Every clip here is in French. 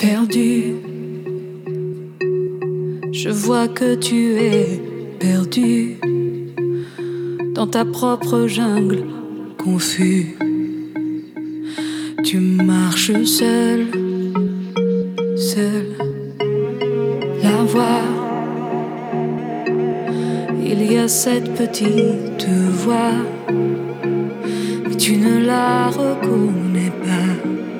perdu. Je vois que tu es perdu dans ta propre jungle confus. Tu marches seul, seul. La voix, il y a cette petite voix, mais tu ne la reconnais pas.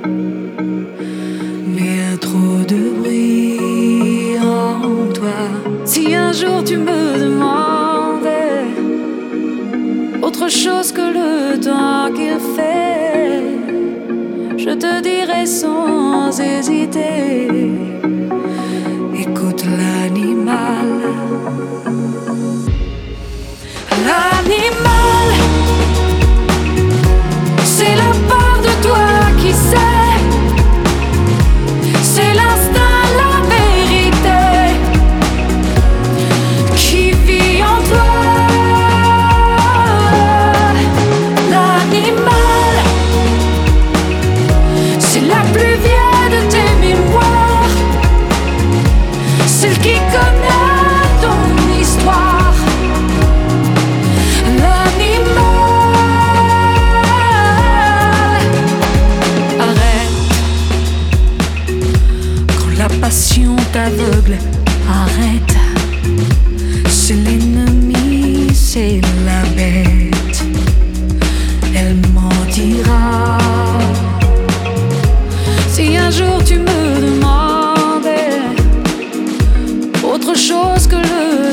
Mais il y a trop de bruit en toi. Si un jour tu me demandais autre chose que le temps qu'il fait, je te dirai sans hésiter, écoute l'animal. L'animal, c'est la part de toi qui sait, c'est l'instinct, la vérité qui vit en toi. L'animal, c'est la plus vieille de tes mémoires, celle qui connaît ton histoire. La passion t'aveugle, arrête. C'est l'ennemi, c'est la bête. Elle mentira. Si un jour tu me demandais autre chose que le